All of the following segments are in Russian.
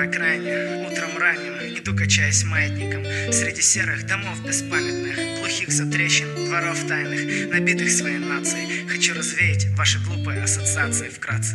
на окраине, утром ранним иду, качаясь маятником среди серых домов беспамятных, глухих затрещин, дворов тайных, набитых своей нацией. Хочу развеять ваши глупые ассоциации вкратце.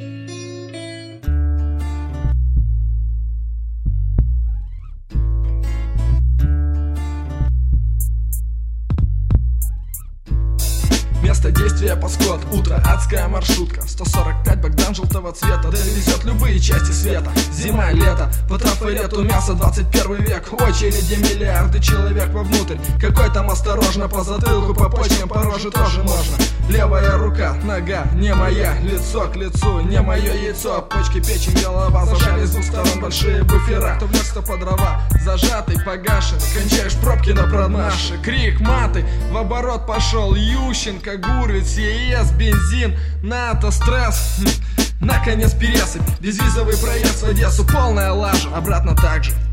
Место действия Паскот, утро, адская маршрутка 145 Богдан желтого цвета довезет любые части света. Зима, лето, по трафарету мясо, 21 век. В очереди миллиарды человек вовнутрь. Какой там осторожно, по затылку, по почкам, по роже тоже можно. Левая рука, нога, не моя, лицо к лицу, не мое яйцо. Почки, печень, голова, зажали с двух сторон большие буфера. То в лес, то по дрова, зажатый, погашенный, кончаешь пробки на продмаше. Крик, маты, в оборот пошел Ющенко, Гурвиц, ЕС, бензин, НАТО, стресс. Наконец пересыпь, безвизовый проезд в Одессу, полная лажа, обратно так же.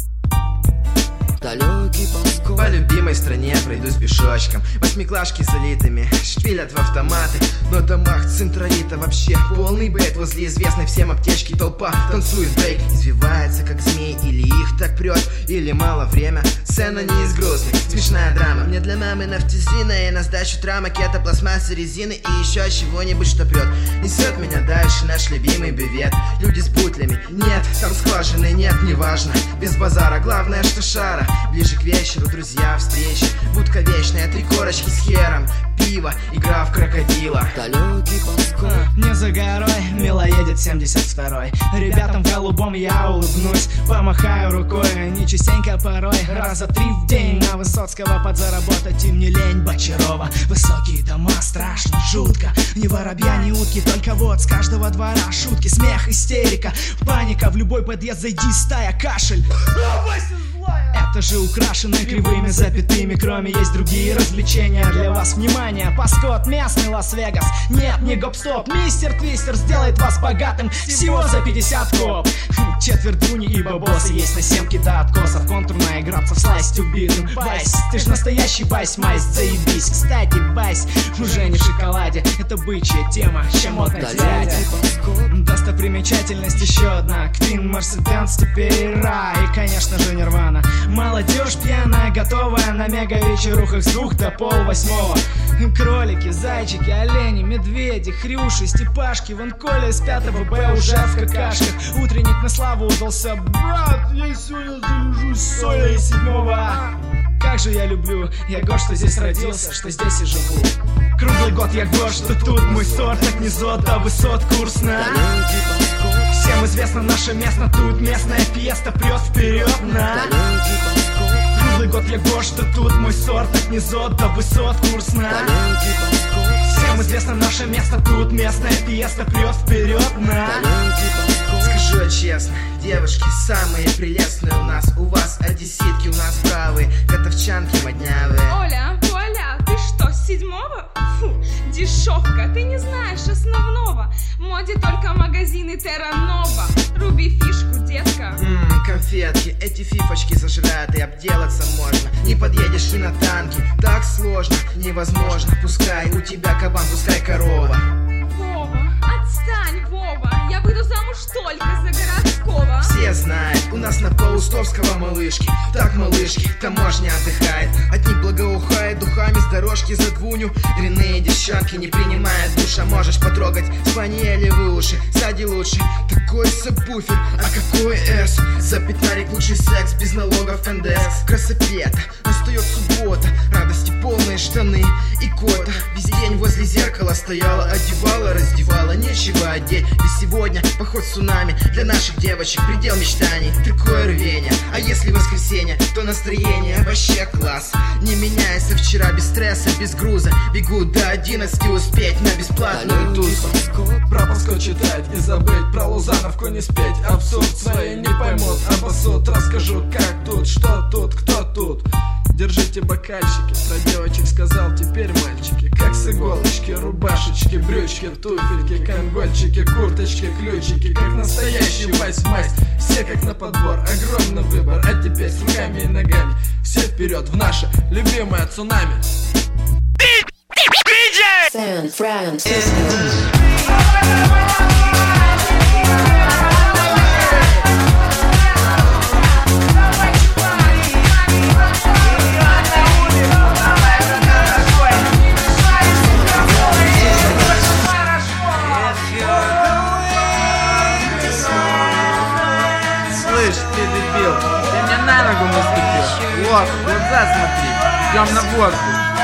По любимой стране пройдусь пешочком. Восьмиклашки залитыми шпилят в автоматы. Но в домах централита вообще полный бред. Возле известной всем аптечки толпа танцует брейк. Извивается как змей, или их так прет, или мало время. Сцена не из грустных, смешная драма. Мне для мамы нафтизина и на сдачу трамакета, пластмассы, резины и еще чего-нибудь, что прет. Несет меня дальше наш любимый бювет. Люди с бутлями, нет, там скважины нет, неважно. Без базара, главное, что шара. Ближе к вечеру, друзья, встречи. Будка вечная, 3 корочки с хером. Пиво, игра в крокодила. Не за горой, мило едет 72-й. Ребятам в голубом я улыбнусь, помахаю рукой. Не частенько порой, раза 3 в день. На Высоцкого подзаработать им не лень. Бочарова, высокие дома, страшно, жутко. Ни воробья, ни утки, только вот с каждого двора шутки, смех, истерика, паника. В любой подъезд зайди, стая, кашель. Это же украшено кривыми запятыми. Кроме есть другие развлечения для вас. Внимание, Паскот, местный Лас-Вегас. Нет, не гоп-стоп, мистер Твистер сделает вас богатым всего за 50 коп. Четверть дуни и бабосы есть на семке до откосов. Контурная играться в сласть убитым. Байс, ты ж настоящий байс-майс, заебись. Кстати, байс уже не в шоколаде. Это бычья тема, чем модно дядя. Достопримечательность еще одна. Квин, Мерседенс, теперь рай. И, конечно же, Нирвана. Молодежь пьяная, готовая на мега-вечерухах с 2 до 7:30. Кролики, зайчики, олени, медведи, хрюши, степашки. Вон Коля из 5 Б уже в какашках. Утренник на славу удался. Брат, я сегодня залежусь с солей 7 А. Как же я люблю, я год, что здесь родился, что здесь и живу. Круглый год я год, что тут мой сорт от низот до высот, курс на. Всем известно наше место, тут местная фиеста прет вперед на. Круглый год я год, что тут мой сорт от низот до высот, курс на. Всем известно наше место, тут местная фиеста прет вперед на. Скажу я честно, девушки самые прелестные у нас. У вас одесситки, у нас бравые, котовчанки моднявые. Оля, ты что, с 7-го? Фу, дешевка, ты не знаешь основного. В моде только магазины Терра Нова. Руби фишку, детка. Конфетки, эти фифочки зажраты, обделаться можно. Не подъедешь и на танке, так сложно, невозможно. Пускай у тебя кабан, пускай корова. Вова, отстань, Вова, я выйду замуж только за городского. Все знают, у нас на Паустовского малышки. Так, малышки, таможня отдыхает. От них благоухает духами с дорожки за двуню. Дрянные девчонки не принимают душа. Можешь потрогать спаниелевые уши. Сзади лучше, такой сабвуфер. А какой эс? За пятнарик лучший секс, без налогов НДС. Красопета, настает суббота. Радости полные штаны и кота. Весь день возле зеркала стояла, одевала, раздевала. Нечего одеть, ведь сегодня поход цунами. Для наших девочек предел мечтаний. Такое рвение, а если воскресенье, то настроение вообще класс. Не меняется вчера, без стресса, без груза. Бегу до 11 успеть на бесплатную тусу. Про Паскот читать и забыть, про Лузановку не спеть. Абсурд свои не поймут, обоссут. Расскажу, как тут, что тут, кто тут. Держите бокальчики, про девочек сказал, теперь мальчики. Как с иголочки, рубашечки, брючки, туфельки, конгольчики, курточки, ключики. Как настоящий вайс-майс, все как на подбор, огромный выбор. А теперь с руками и ногами все вперед в наше любимое цунами. San Francisco. дебил, ты мне на ногу наступил. Лох, в глаза смотри, идем на водку.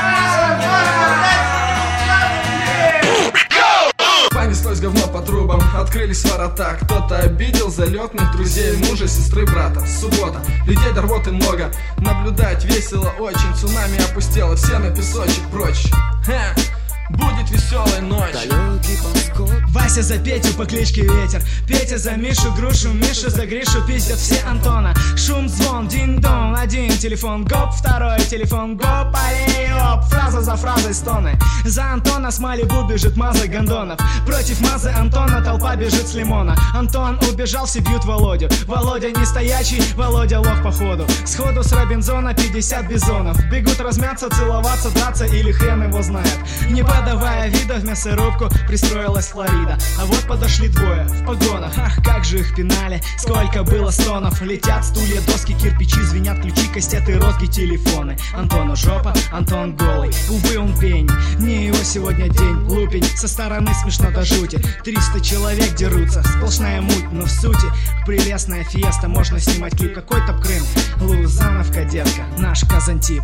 Понеслось говно по трубам, открылись ворота. Кто-то обидел залетных друзей, мужа, сестры, брата. Суббота, людей до рвоты много, наблюдать весело очень. Цунами опустело, все на песочек прочь. Ха! Будет веселая ночь. Вася за Петю по кличке Ветер, Петя за Мишу, Грушу, Миша за Гришу. Пиздят все Антона. Шум, звон, динь-дон. Один телефон гоп, второй телефон гоп, алей-оп. Фраза за фразой стоны. За Антона с Малибу бежит Маза гондонов. Против Мазы Антона толпа бежит с Лимона. Антон убежал, все бьют Володю. Володя не стоячий, Володя лох походу. Сходу с Робинзона 50 бизонов. Бегут размяться, целоваться, драться или хрен его знает. Не подавая вида, в мясорубку пристроилась Флорида. А вот подошли двое в погонах. Ах, как же их пинали, сколько было стонов. Летят стулья, доски, кирпичи, звенят ключи, кастеты, розги, телефоны. Антону жопа, Антон голый. Увы, он пень, не его сегодня день. Лупень, со стороны смешно до жути. 300 человек дерутся, сплошная муть, но в сути прелестная фиеста. Можно снимать клип, какой топ Крым. Лузановка, детка, наш Казантип.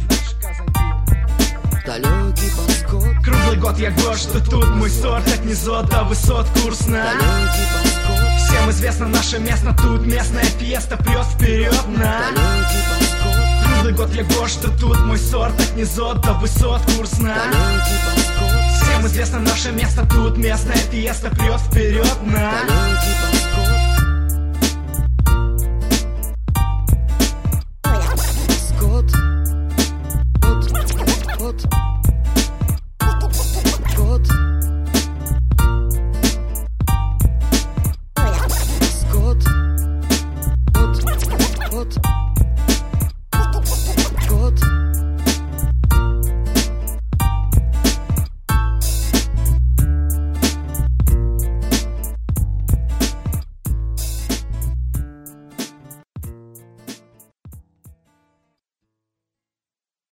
Далекий подскок. Круглый год я горд, что тут мой сорт. От низот до высот курс на Далекий подскок. Всем известно наше место, тут местная фиеста прет вперед на Далекий подскок. Круглый год я горд, что тут мой сорт. От низот до высот курс на Далекий подскок. Всем известно наше место, тут местная фиеста прет вперед на Далекий подскок. Скот. Кот. Кот. Скот. Кот.